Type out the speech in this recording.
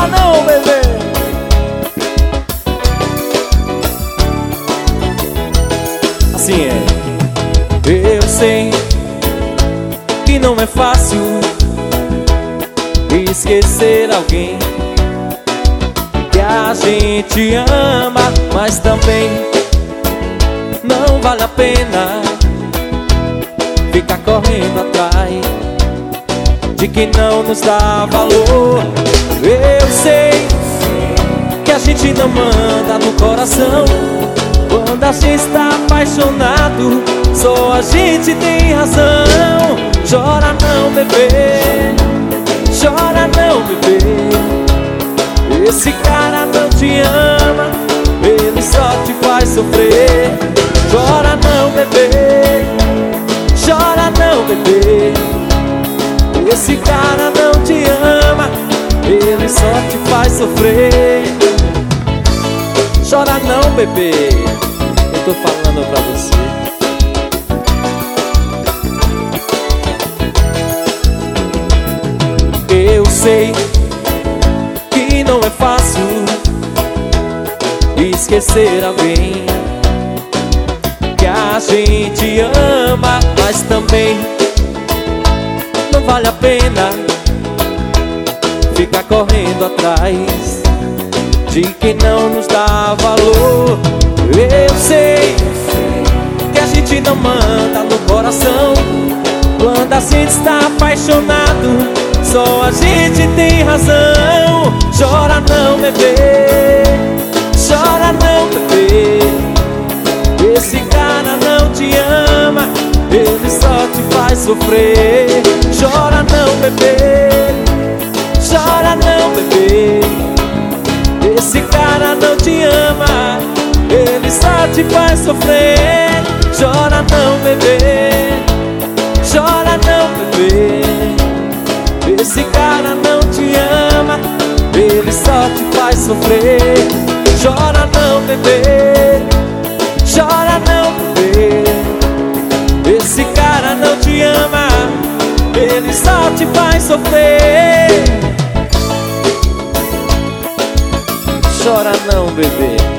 chora não, bebê. Assim é. Eu sei que não é fácil esquecer alguém que a gente ama, mas também não vale a pena ficar correndo atrás de que não nos dá valor. Eu sei que a gente não manda no coração. Quando a gente está apaixonado, só a gente tem razão. Chora não, bebê, chora não, bebê. Esse cara não te ama, ele só te faz sofrer. Chora não, bebê, chora não, bebê. Esse cara não te ama, ele só te faz sofrer. Chora não, bebê, eu tô falando pra você. Eu sei que não é fácil esquecer alguém que a gente ama, mas também não vale a pena ficar correndo atrás de quem não nos dá valor. Eu sei que a gente não manda no coração. Quando a gente está apaixonado, só a gente tem razão. Chora não, bebê, chora não, bebê. Esse cara não te ama, ele só te faz sofrer. Chora não, bebê, chora não, bebê. Esse cara não te ama, ele só te faz sofrer. Chora não, bebê, chora não, bebê. Esse cara não te ama, ele só te faz sofrer. Chora não, bebê, chora não, bebê. Esse cara não te ama, ele só te faz sofrer. Chora não, bebê.